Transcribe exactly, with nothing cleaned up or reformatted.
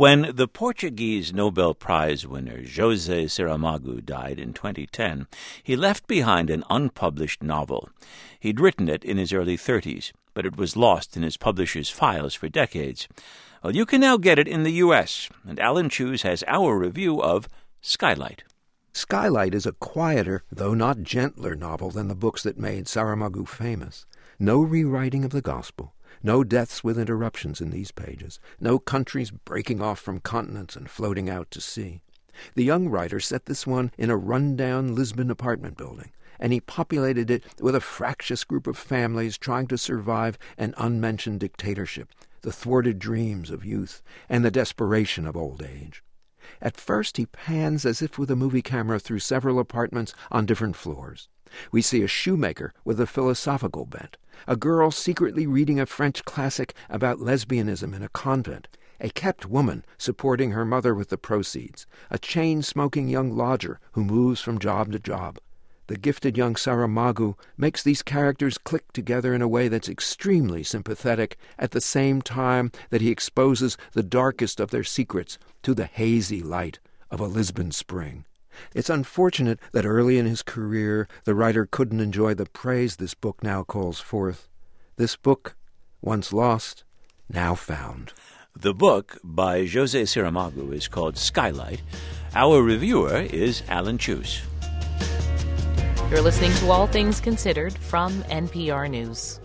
When the Portuguese Nobel Prize winner José Saramago died in twenty ten, he left behind an unpublished novel. He'd written it in his early thirties, but it was lost in his publisher's files for decades. Well, you can now get it in the U S, and Alan Cheuse has our review of Skylight. Skylight is a quieter, though not gentler, novel than the books that made Saramago famous. No rewriting of the gospel, no deaths with interruptions in these pages, no countries breaking off from continents and floating out to sea. The young writer set this one in a run-down Lisbon apartment building, and he populated it with a fractious group of families trying to survive an unmentioned dictatorship, the thwarted dreams of youth, and the desperation of old age. At first he pans as if with a movie camera through several apartments on different floors. We see a shoemaker with a philosophical bent, a girl secretly reading a French classic about lesbianism in a convent, a kept woman supporting her mother with the proceeds, a chain-smoking young lodger who moves from job to job. The gifted young Saramago makes these characters click together in a way that's extremely sympathetic at the same time that he exposes the darkest of their secrets to the hazy light of a Lisbon spring. It's unfortunate that early in his career the writer couldn't enjoy the praise this book now calls forth. This book, once lost, now found. The book by José Saramago is called Skylight. Our reviewer is Alan Cheuse. You're listening to All Things Considered from N P R News.